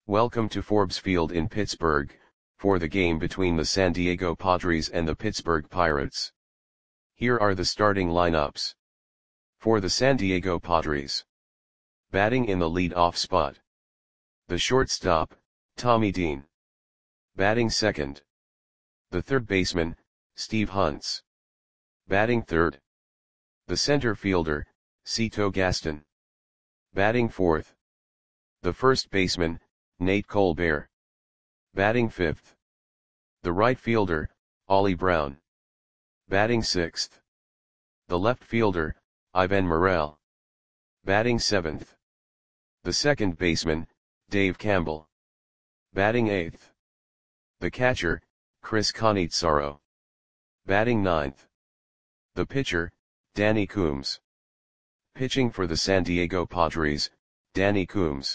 Welcome to Forbes Field in Pittsburgh, for the game between the San Diego Padres and the Pittsburgh Pirates. Here are the starting lineups. For the San Diego Padres. Batting in the lead-off spot. The shortstop, Tommy Dean. Batting second. The third baseman, Steve Hunts. Batting third. The center fielder, Cito Gaston. Batting fourth. The first baseman, Nate Colbert. Batting fifth. The right fielder, Ollie Brown. Batting sixth. The left fielder, Ivan Morel. Batting seventh. The second baseman, Dave Campbell. Batting eighth. The catcher, Chris Cannizzaro. Batting ninth. The pitcher, Danny Coombs. Pitching for the San Diego Padres, Danny Coombs.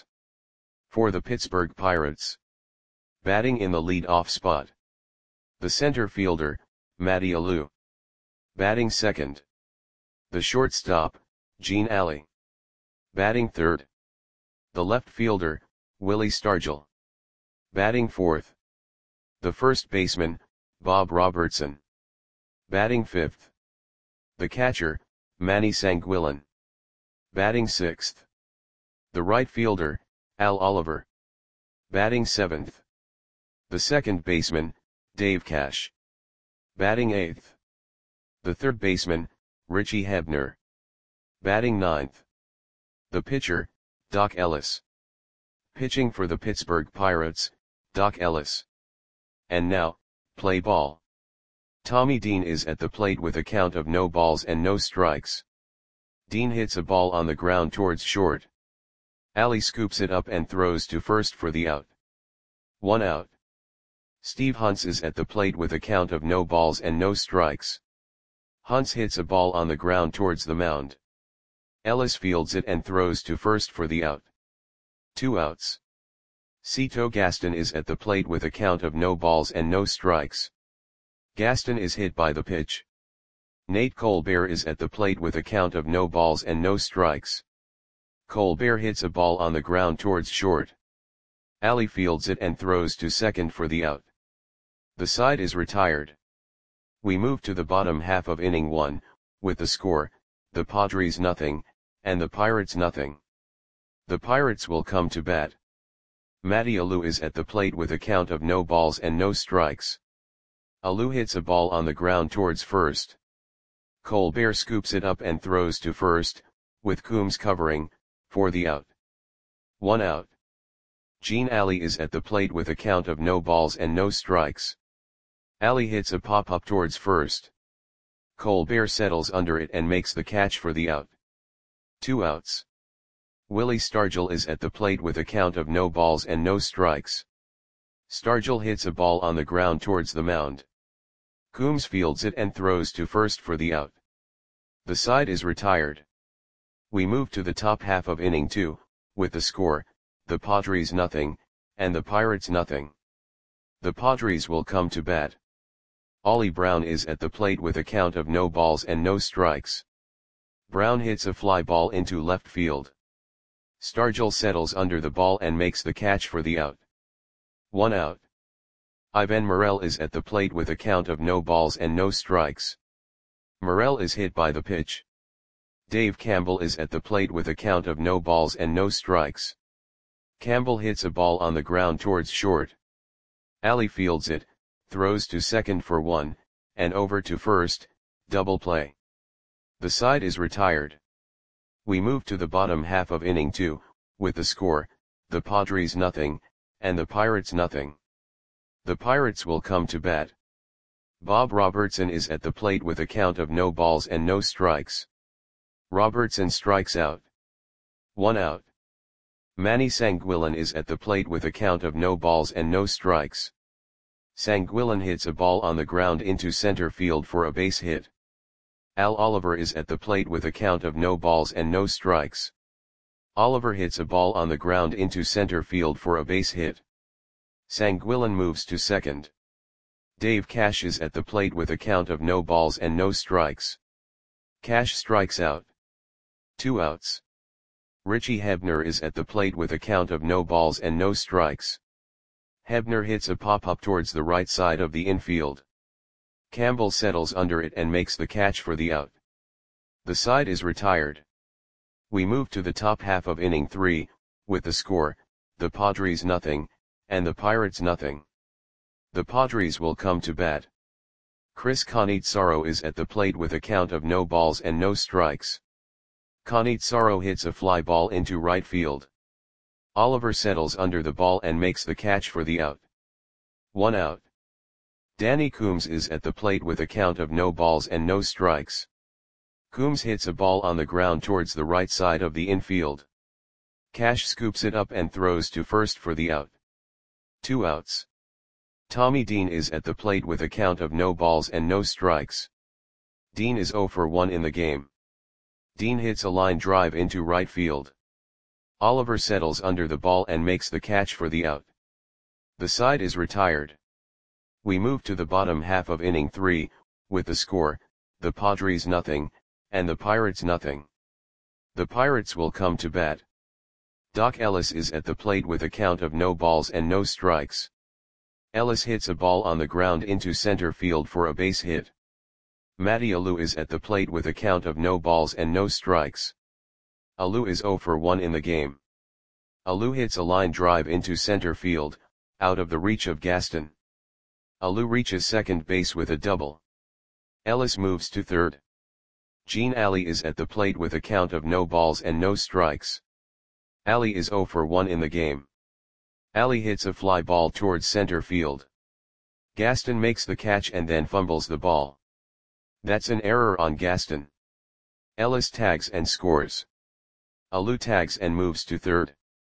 For the Pittsburgh Pirates. Batting in the lead-off spot. The center fielder, Matty Alou. Batting second. The shortstop, Gene Alley. Batting third. The left fielder, Willie Stargell. Batting fourth. The first baseman, Bob Robertson. Batting fifth. The catcher, Manny Sanguillen. Batting sixth. The right fielder, Al Oliver. Batting seventh. The second baseman, Dave Cash. Batting eighth. The third baseman, Richie Hebner. Batting ninth. The pitcher, Doc Ellis. Pitching for the Pittsburgh Pirates, Doc Ellis. And now, play ball. Tommy Dean is at the plate with a count of no balls and no strikes. Dean hits a ball on the ground towards short. Alley scoops it up and throws to first for the out. 1 out. Steve Hunts is at the plate with a count of no balls and no strikes. Hunts hits a ball on the ground towards the mound. Ellis fields it and throws to first for the out. 2 outs. Cito Gaston is at the plate with a count of no balls and no strikes. Gaston is hit by the pitch. Nate Colbert is at the plate with a count of no balls and no strikes. Colbert hits a ball on the ground towards short. Alley fields it and throws to second for the out. The side is retired. We move to the bottom half of inning 1, with the score, the Padres nothing, and the Pirates nothing. The Pirates will come to bat. Matty Alou is at the plate with a count of no balls and no strikes. Alou hits a ball on the ground towards first. Colbert scoops it up and throws to first, with Coombs covering, for the out. 1 out. Gene Alley is at the plate with a count of no balls and no strikes. Alley hits a pop-up towards first. Colbert settles under it and makes the catch for the out. 2 outs. Willie Stargell is at the plate with a count of no balls and no strikes. Stargell hits a ball on the ground towards the mound. Coombs fields it and throws to first for the out. The side is retired. We move to the top half of inning 2, with the score, the Padres nothing, and the Pirates nothing. The Padres will come to bat. Ollie Brown is at the plate with a count of no balls and no strikes. Brown hits a fly ball into left field. Stargell settles under the ball and makes the catch for the out. 1 out. Ivan Morel is at the plate with a count of no balls and no strikes. Morel is hit by the pitch. Dave Campbell is at the plate with a count of no balls and no strikes. Campbell hits a ball on the ground towards short. Alley fields it, throws to second for 1, and over to first, double play. The side is retired. We move to the bottom half of inning 2, with the score, the Padres nothing, and the Pirates nothing. The Pirates will come to bat. Bob Robertson is at the plate with a count of no balls and no strikes. Robertson strikes out. 1 out. Manny Sanguillen is at the plate with a count of no balls and no strikes. Sanguillen hits a ball on the ground into center field for a base hit. Al Oliver is at the plate with a count of no balls and no strikes. Oliver hits a ball on the ground into center field for a base hit. Sanguillen moves to second. Dave Cash is at the plate with a count of no balls and no strikes. Cash strikes out. 2 outs. Richie Hebner is at the plate with a count of no balls and no strikes. Hebner hits a pop-up towards the right side of the infield. Campbell settles under it and makes the catch for the out. The side is retired. We move to the top half of inning 3, with the score, the Padres nothing, and the Pirates nothing. The Padres will come to bat. Chris Cannizzaro is at the plate with a count of no balls and no strikes. Cannizzaro hits a fly ball into right field. Oliver settles under the ball and makes the catch for the out. 1 out. Danny Coombs is at the plate with a count of no balls and no strikes. Coombs hits a ball on the ground towards the right side of the infield. Cash scoops it up and throws to first for the out. 2 outs. Tommy Dean is at the plate with a count of no balls and no strikes. Dean is 0 for 1 in the game. Dean hits a line drive into right field. Oliver settles under the ball and makes the catch for the out. The side is retired. We move to the bottom half of inning 3, with the score, the Padres nothing, and the Pirates nothing. The Pirates will come to bat. Doc Ellis is at the plate with a count of no balls and no strikes. Ellis hits a ball on the ground into center field for a base hit. Matty Alou is at the plate with a count of no balls and no strikes. Alou is 0 for 1 in the game. Alou hits a line drive into center field, out of the reach of Gaston. Alou reaches second base with a double. Ellis moves to third. Gene Alley is at the plate with a count of no balls and no strikes. Alley is 0 for 1 in the game. Alley hits a fly ball towards center field. Gaston makes the catch and then fumbles the ball. That's an error on Gaston. Ellis tags and scores. Alou tags and moves to third.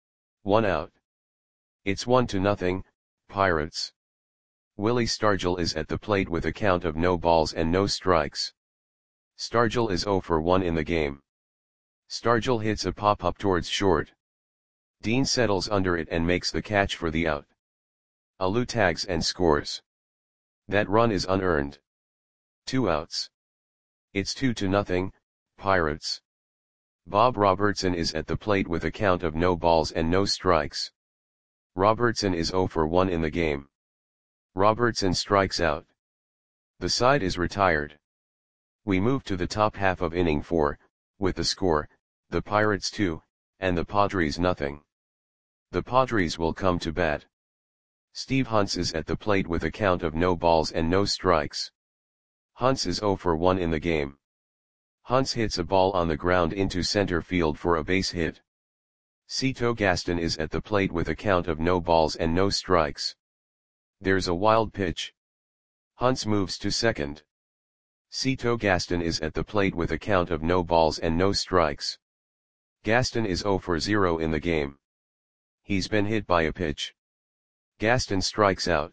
1 out. It's 1-0, Pirates. Willie Stargell is at the plate with a count of no balls and no strikes. Stargell is 0 for 1 in the game. Stargell hits a pop-up towards short. Dean settles under it and makes the catch for the out. Alou tags and scores. That run is unearned. 2 outs. It's 2-0, Pirates. Bob Robertson is at the plate with a count of no balls and no strikes. Robertson is 0 for 1 in the game. Robertson strikes out. The side is retired. We move to the top half of inning 4, with the score, the Pirates 2, and the Padres nothing. The Padres will come to bat. Steve Hunts is at the plate with a count of no balls and no strikes. Hunts is 0 for 1 in the game. Hunts hits a ball on the ground into center field for a base hit. Cito Gaston is at the plate with a count of no balls and no strikes. There's a wild pitch. Hunts moves to second. Cito Gaston is at the plate with a count of no balls and no strikes. Gaston is 0 for 0 in the game. He's been hit by a pitch. Gaston strikes out.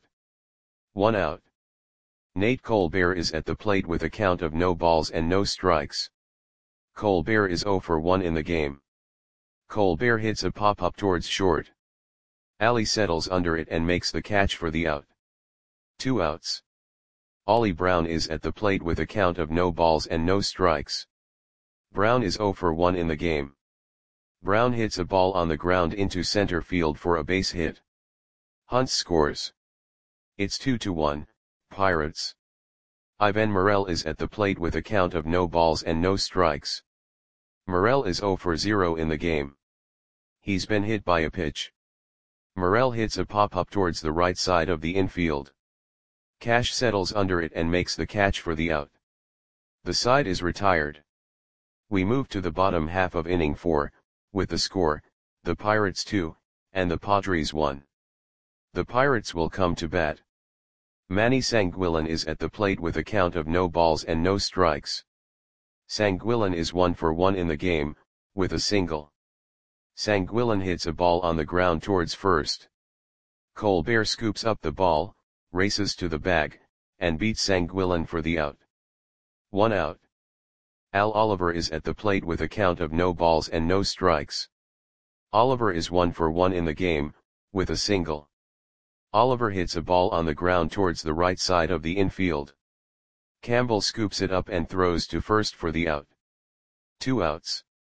1 out. Nate Colbert is at the plate with a count of no balls and no strikes. Colbert is 0 for 1 in the game. Colbert hits a pop-up towards short. Alley settles under it and makes the catch for the out. 2 outs. Ollie Brown is at the plate with a count of no balls and no strikes. Brown is 0 for 1 in the game. Brown hits a ball on the ground into center field for a base hit. Hunts scores. It's 2-1, Pirates. Ivan Morel is at the plate with a count of no balls and no strikes. Morel is 0 for 0 in the game. He's been hit by a pitch. Morel hits a pop-up towards the right side of the infield. Cash settles under it and makes the catch for the out. The side is retired. We move to the bottom half of inning 4, with the score, the Pirates 2, and the Padres 1. The Pirates will come to bat. Manny Sanguillen is at the plate with a count of no balls and no strikes. Sanguillen is 1 for 1 in the game, with a single. Sanguillen hits a ball on the ground towards first. Colbert scoops up the ball, races to the bag, and beats Sanguillen for the out. 1 out. Al Oliver is at the plate with a count of no balls and no strikes. Oliver is 1 for 1 in the game, with a single. Oliver hits a ball on the ground towards the right side of the infield. Campbell scoops it up and throws to first for the out. 2 outs.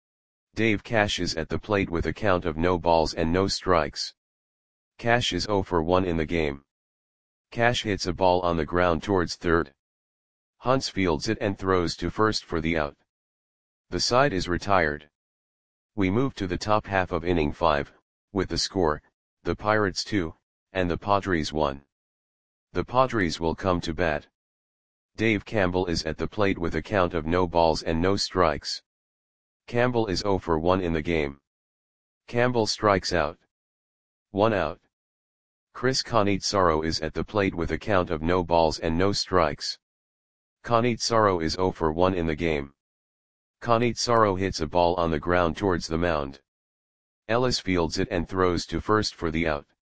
Dave Cash is at the plate with a count of no balls and no strikes. Cash is 0 for 1 in the game. Cash hits a ball on the ground towards third. Hunts fields it and throws to first for the out. The side is retired. We move to the top half of inning 5, with the score, the Pirates 2, and the Padres 1. The Padres will come to bat. Dave Campbell is at the plate with a count of no balls and no strikes. Campbell is 0 for 1 in the game. Campbell strikes out. 1 out. Chris Cannizzaro is at the plate with a count of no balls and no strikes. Cannizzaro is 0 for 1 in the game. Cannizzaro hits a ball on the ground towards the mound. Ellis fields it and throws to first for the out.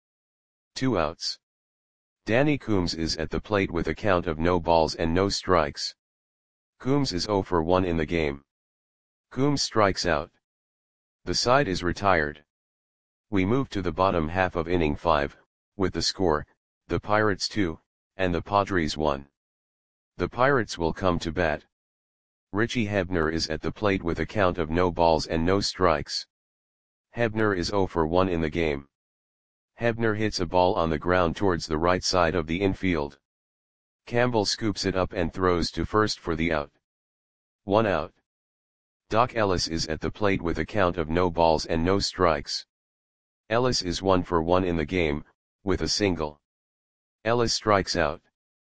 2 outs. Danny Coombs is at the plate with a count of no balls and no strikes. Coombs is 0 for 1 in the game. Coombs strikes out. The side is retired. We move to the bottom half of inning 5, with the score, the Pirates 2, and the Padres 1. The Pirates will come to bat. Richie Hebner is at the plate with a count of no balls and no strikes. Hebner is 0 for 1 in the game. Hebner hits a ball on the ground towards the right side of the infield. Campbell scoops it up and throws to first for the out. 1 out. Doc Ellis is at the plate with a count of no balls and no strikes. Ellis is 1 for 1 in the game, with a single. Ellis strikes out.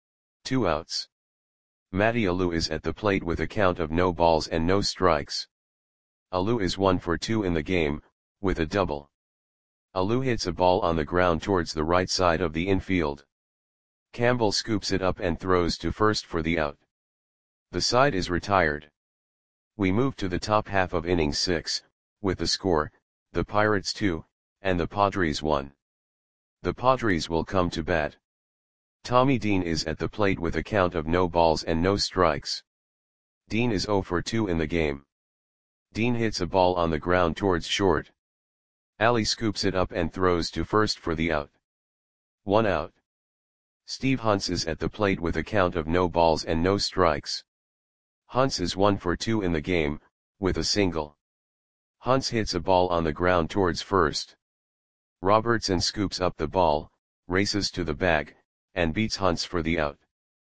2 outs. Matty Alou is at the plate with a count of no balls and no strikes. Alou is 1 for 2 in the game, with a double. Alou hits a ball on the ground towards the right side of the infield. Campbell scoops it up and throws to first for the out. The side is retired. We move to the top half of inning 6, with the score, the Pirates 2, and the Padres 1. The Padres will come to bat. Tommy Dean is at the plate with a count of no balls and no strikes. Dean is 0 for 2 in the game. Dean hits a ball on the ground towards short. Ali scoops it up and throws to first for the out. 1 out. Steve Hunts is at the plate with a count of no balls and no strikes. Hunts is 1 for 2 in the game, with a single. Hunts hits a ball on the ground towards first. Robertson scoops up the ball, races to the bag, and beats Hunts for the out.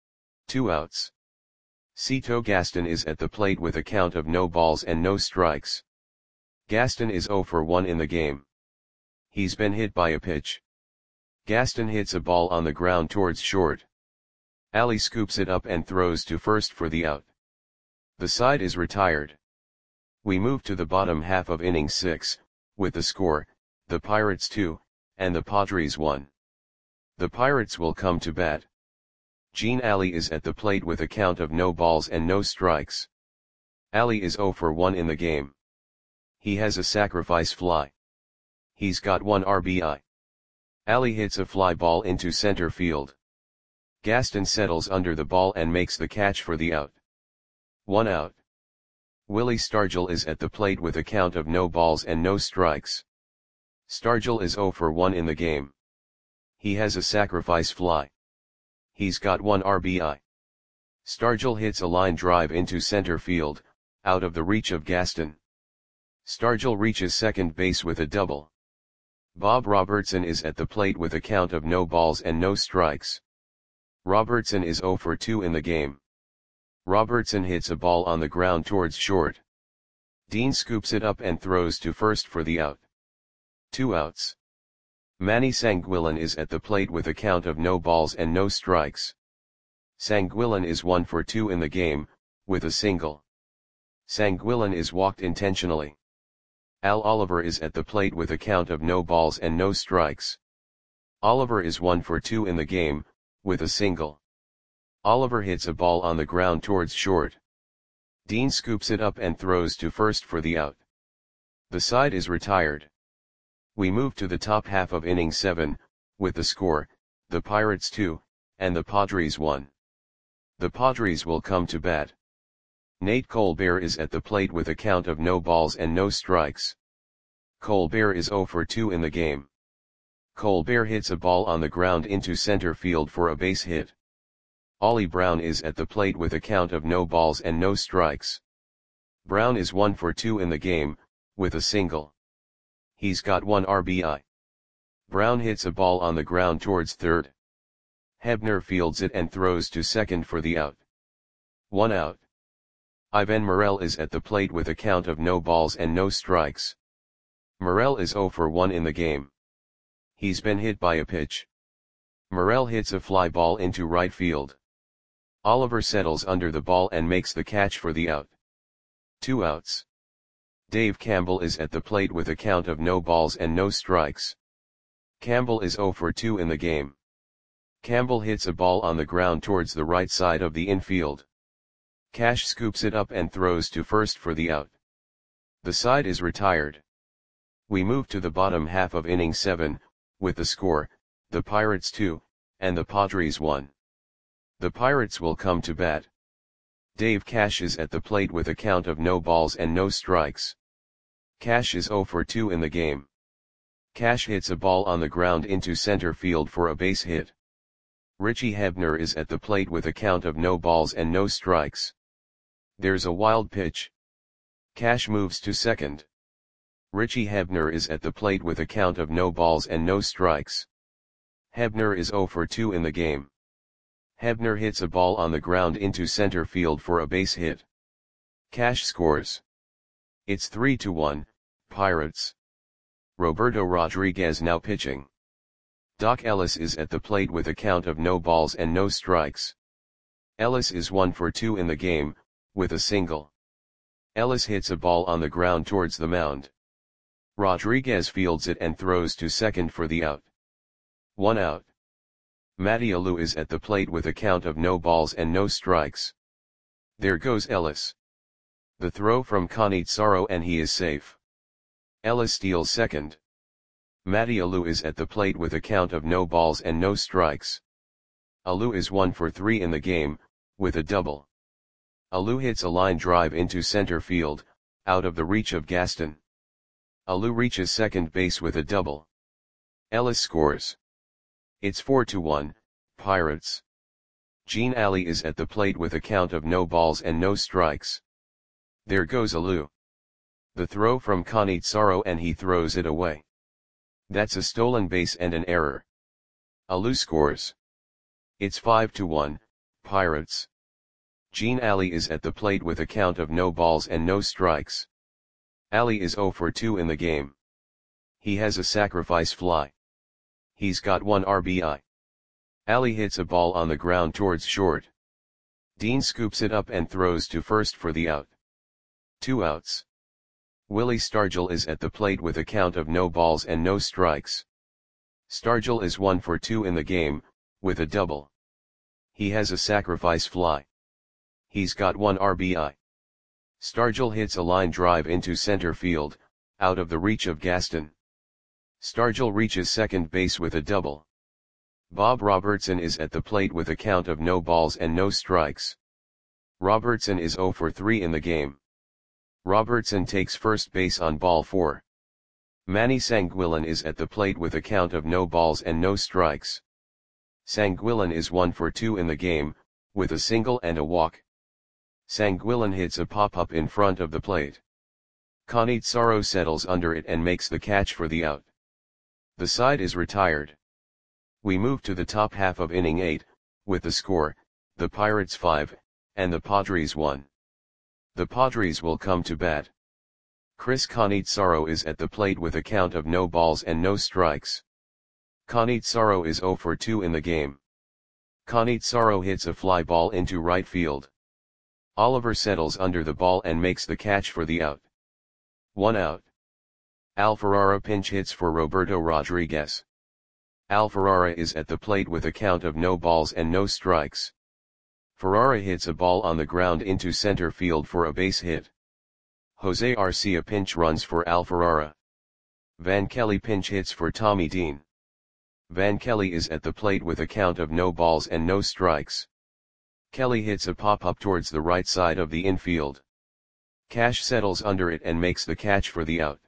2 outs. Cito Gaston is at the plate with a count of no balls and no strikes. Gaston is 0 for 1 in the game. He's been hit by a pitch. Gaston hits a ball on the ground towards short. Ali scoops it up and throws to first for the out. The side is retired. We move to the bottom half of inning 6, with the score, the Pirates 2, and the Padres 1. The Pirates will come to bat. Gene Ali is at the plate with a count of no balls and no strikes. Ali is 0 for 1 in the game. He has a sacrifice fly. He's got 1 RBI. Ali hits a fly ball into center field. Gaston settles under the ball and makes the catch for the out. 1 out. Willie Stargell is at the plate with a count of no balls and no strikes. Stargell is 0 for 1 in the game. He has a sacrifice fly. He's got 1 RBI. Stargell hits a line drive into center field, out of the reach of Gaston. Stargell reaches second base with a double. Bob Robertson is at the plate with a count of no balls and no strikes. Robertson is 0 for 2 in the game. Robertson hits a ball on the ground towards short. Dean scoops it up and throws to first for the out. 2 outs. Manny Sanguillen is at the plate with a count of no balls and no strikes. Sanguillen is 1 for 2 in the game, with a single. Sanguillen is walked intentionally. Al Oliver is at the plate with a count of no balls and no strikes. Oliver is 1 for 2 in the game, with a single. Oliver hits a ball on the ground towards short. Dean scoops it up and throws to first for the out. The side is retired. We move to the top half of inning 7, with the score, the Pirates 2, and the Padres 1. The Padres will come to bat. Nate Colbert is at the plate with a count of no balls and no strikes. Colbert is 0 for 2 in the game. Colbert hits a ball on the ground into center field for a base hit. Ollie Brown is at the plate with a count of no balls and no strikes. Brown is 1 for 2 in the game, with a single. He's got 1 RBI. Brown hits a ball on the ground towards third. Hebner fields it and throws to second for the out. 1 out. Ivan Morel is at the plate with a count of no balls and no strikes. Morel is 0 for 1 in the game. He's been hit by a pitch. Morel hits a fly ball into right field. Oliver settles under the ball and makes the catch for the out. 2 outs. Dave Campbell is at the plate with a count of no balls and no strikes. Campbell is 0 for 2 in the game. Campbell hits a ball on the ground towards the right side of the infield. Cash scoops it up and throws to first for the out. The side is retired. We move to the bottom half of inning 7, with the score, the Pirates 2, and the Padres 1. The Pirates will come to bat. Dave Cash is at the plate with a count of no balls and no strikes. Cash is 0 for 2 in the game. Cash hits a ball on the ground into center field for a base hit. Richie Hebner is at the plate with a count of no balls and no strikes. There's a wild pitch. Cash moves to second. Richie Hebner is at the plate with a count of no balls and no strikes. Hebner is 0 for 2 in the game. Hebner hits a ball on the ground into center field for a base hit. Cash scores. It's 3-1, Pirates. Roberto Rodriguez now pitching. Doc Ellis is at the plate with a count of no balls and no strikes. Ellis is 1 for 2 in the game, with a single. Ellis hits a ball on the ground towards the mound. Rodriguez fields it and throws to second for the out. 1 out. Matty Alou is at the plate with a count of no balls and no strikes. There goes Ellis. The throw from Cannizzaro and he is safe. Ellis steals second. Matty Alou is at the plate with a count of no balls and no strikes. Alou is 1 for 3 in the game, with a double. Alou hits a line drive into center field, out of the reach of Gaston. Alou reaches second base with a double. Ellis scores. It's 4-1, Pirates. Gene Alley is at the plate with a count of no balls and no strikes. There goes Alou. The throw from Cannizzaro and he throws it away. That's a stolen base and an error. Alou scores. It's 5-1, Pirates. Gene Alley is at the plate with a count of no balls and no strikes. Alley is 0 for 2 in the game. He has a sacrifice fly. He's got 1 RBI. Alley hits a ball on the ground towards short. Dean scoops it up and throws to first for the out. 2 outs. Willie Stargell is at the plate with a count of no balls and no strikes. Stargell is 1 for 2 in the game, with a double. He has a sacrifice fly. He's got 1 RBI. Stargell hits a line drive into center field, out of the reach of Gaston. Stargell reaches second base with a double. Bob Robertson is at the plate with a count of no balls and no strikes. Robertson is 0 for 3 in the game. Robertson takes first base on ball 4. Manny Sanguillen is at the plate with a count of no balls and no strikes. Sanguillen is 1 for 2 in the game, with a single and a walk. Sanguillen hits a pop-up in front of the plate. Cannizzaro settles under it and makes the catch for the out. The side is retired. We move to the top half of inning 8, with the score, the Pirates 5, and the Padres 1. The Padres will come to bat. Chris Cannizzaro is at the plate with a count of no balls and no strikes. Cannizzaro is 0 for 2 in the game. Cannizzaro hits a fly ball into right field. Oliver settles under the ball and makes the catch for the out. 1 out. Alfarara pinch hits for Roberto Rodriguez. Alfarara is at the plate with a count of no balls and no strikes. Ferrara hits a ball on the ground into center field for a base hit. Jose Arcia pinch runs for Alfarara. Van Kelly pinch hits for Tommy Dean. Van Kelly is at the plate with a count of no balls and no strikes. Kelly hits a pop-up towards the right side of the infield. Cash settles under it and makes the catch for the out.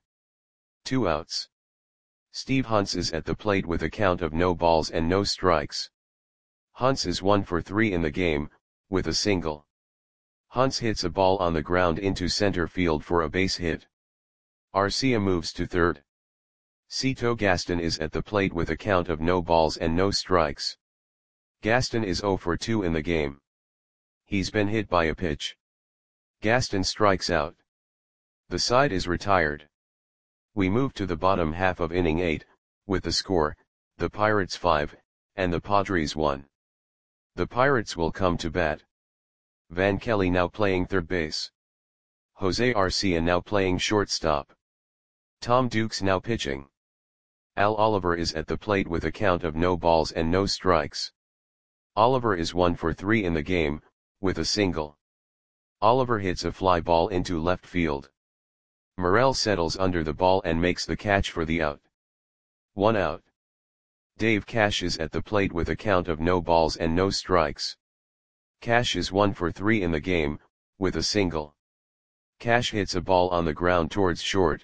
2 outs. Steve Hunts is at the plate with a count of no balls and no strikes. Hunts is 1 for 3 in the game, with a single. Hunts hits a ball on the ground into center field for a base hit. Arcia moves to third. Cito Gaston is at the plate with a count of no balls and no strikes. Gaston is 0 for 2 in the game. He's been hit by a pitch. Gaston strikes out. The side is retired. We move to the bottom half of inning 8, with the score, the Pirates 5, and the Padres 1. The Pirates will come to bat. Van Kelly now playing third base. Jose Arcia now playing shortstop. Tom Dukes now pitching. Al Oliver is at the plate with a count of no balls and no strikes. Oliver is 1 for 3 in the game, with a single. Oliver hits a fly ball into left field. Morel settles under the ball and makes the catch for the out. 1 out. Dave Cash is at the plate with a count of no balls and no strikes. Cash is 1 for 3 in the game, with a single. Cash hits a ball on the ground towards short.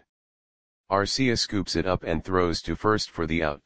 Arcia scoops it up and throws to first for the out.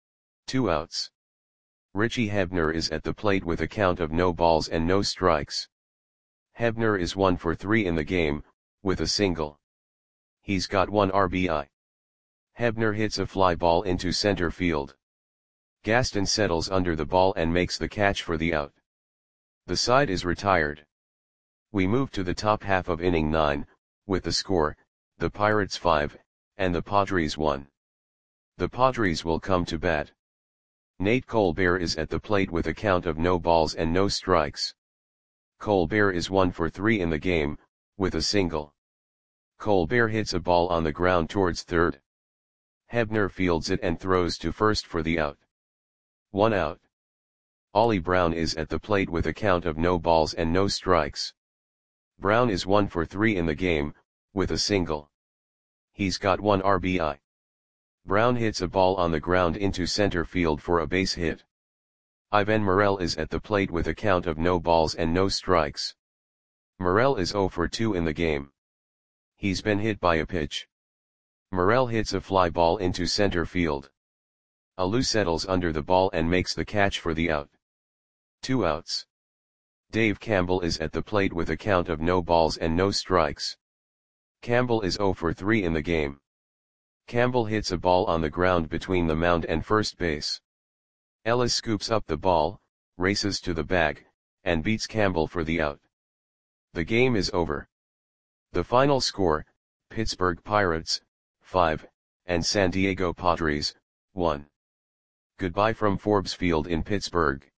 2 outs. Richie Hebner is at the plate with a count of no balls and no strikes. Hebner is 1 for 3 in the game, with a single. He's got 1 RBI. Hebner hits a fly ball into center field. Gaston settles under the ball and makes the catch for the out. The side is retired. We move to the top half of inning 9, with the score, the Pirates 5, and the Padres 1. The Padres will come to bat. Nate Colbert is at the plate with a count of no balls and no strikes. Colbert is 1 for 3 in the game, with a single. Colbert hits a ball on the ground towards third. Hebner fields it and throws to first for the out. 1 out. Ollie Brown is at the plate with a count of no balls and no strikes. Brown is 1 for 3 in the game, with a single. He's got 1 RBI. Brown hits a ball on the ground into center field for a base hit. Ivan Morel is at the plate with a count of no balls and no strikes. Morel is 0 for 2 in the game. He's been hit by a pitch. Morel hits a fly ball into center field. Alou settles under the ball and makes the catch for the out. 2 outs. Dave Campbell is at the plate with a count of no balls and no strikes. Campbell is 0 for 3 in the game. Campbell hits a ball on the ground between the mound and first base. Ellis scoops up the ball, races to the bag, and beats Campbell for the out. The game is over. The final score, Pittsburgh Pirates, 5, and San Diego Padres, 1. Goodbye from Forbes Field in Pittsburgh.